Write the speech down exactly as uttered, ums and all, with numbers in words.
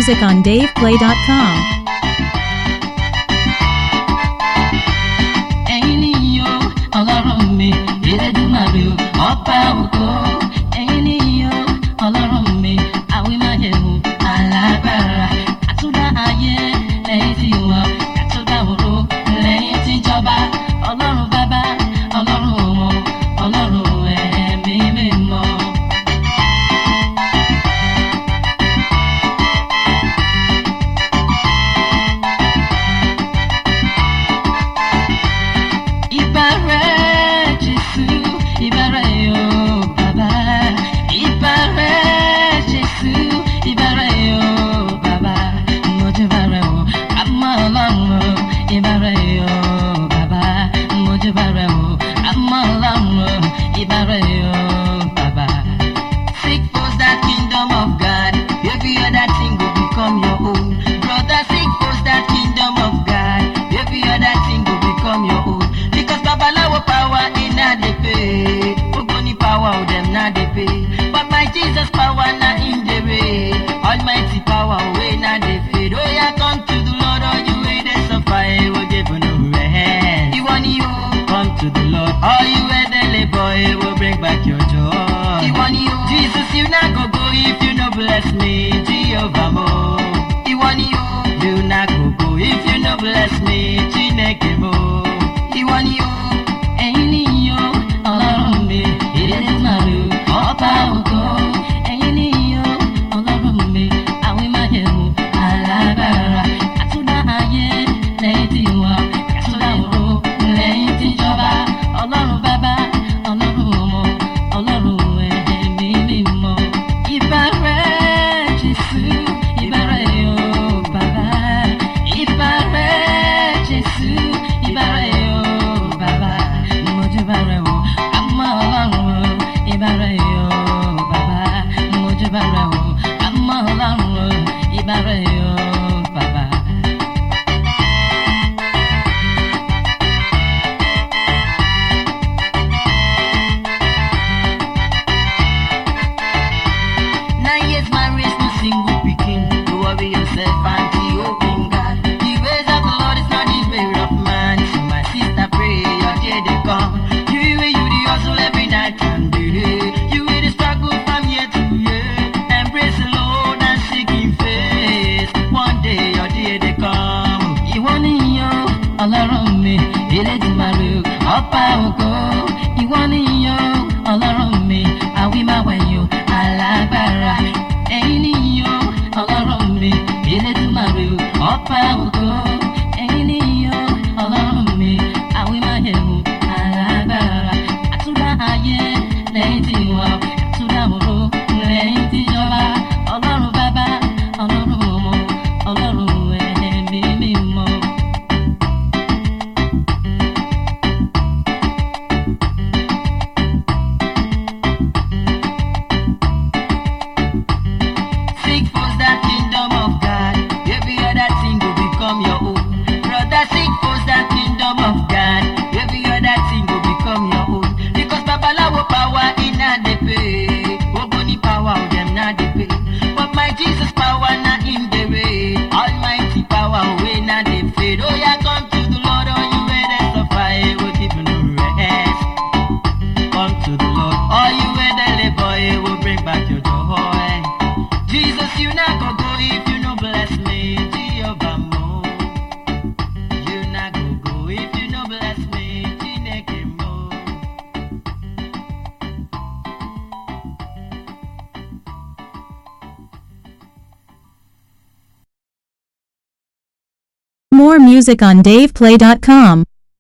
music on dave play dot com. Ẹ̀yin ni o, Ọlọ́run mi, Elédùmarè o, ọba ògo. Ẹ̀yin ni o, Ọlọ́run mi, àwímáyẹ̀wò, alágbára. Àtúndá ayé lẹ́yìn tí wọ́n, àtúndá òru lẹ́yìn tí jọba. Ọlọ́run bàbá, Ọlọ́run ọmọ, Ọlọ́run ẹ̀mí mímọ́. But my Jesus power na in the way. Almighty power way na the fade. Oh yeah, come to the Lord, all you way they suffer, he will give you no rest. You want you come to the Lord, all you way the labor, he will bring back your joy. You want you Jesus, you not go go if you no bless me, Jehovah mo. You want you you not go go if you no bless me, Chineke mo. You want you ẹ̀yin ni o, Ọlọ́run mi, Elédùmarè o. Ọba ògo, ẹ̀yin ni o, Ọlọ́run mi, àwímáyẹ̀wò, alágbára. Àtúndá ayé lẹ́yìn tí wọ́n, àtúndá òru lẹ́yìn tí jọba. Ọlọ́run bàbá, Ọlọ́run ọmọ, Ọlọ́run ẹ̀mí mímọ́. Ìbà rẹ̀ Jésù, ìbà rẹ̀ o bàbá. Ìbà rẹ̀ Jésù, ìbà rẹ̀ o bàbá. Mo júbà rẹ̀ o, àmọ́ Ọlọ́run ìbà rẹ̀ o. Ọlọ́run mi, Elédùmarè o, ọba ògo. Ìwọ ni o, Ọlọ́run mi, àwímáwẹ̀yìn o, alágbára. Ẹ̀yin ni o, Ọlọ́run mi, Elédùmarè o, ọba ògo. Ẹ̀yin ni o, Ọlọ́run mi, àwímáyẹ̀wò, alágbára. Àtúndá ayé lẹ́yìn tí wọ́n, àtúndá òru lẹ́yìn tí jọba. Ọlọ́run bàbá, Ọlọ́run ọmọ, Ọlọ́run ẹ̀mí mímọ́. Jesus power na in the way. Almighty power way na the fade. Oh yeah, come to the Lord, all you way they suffer, he will give you no rest. Come to the Lord, all you way they labor, he will bring back your joy. Jesus, you not go go if you no bless me, Jehovah mo. You not go go if you no bless me, Chineke mo. More music on dave play dot com.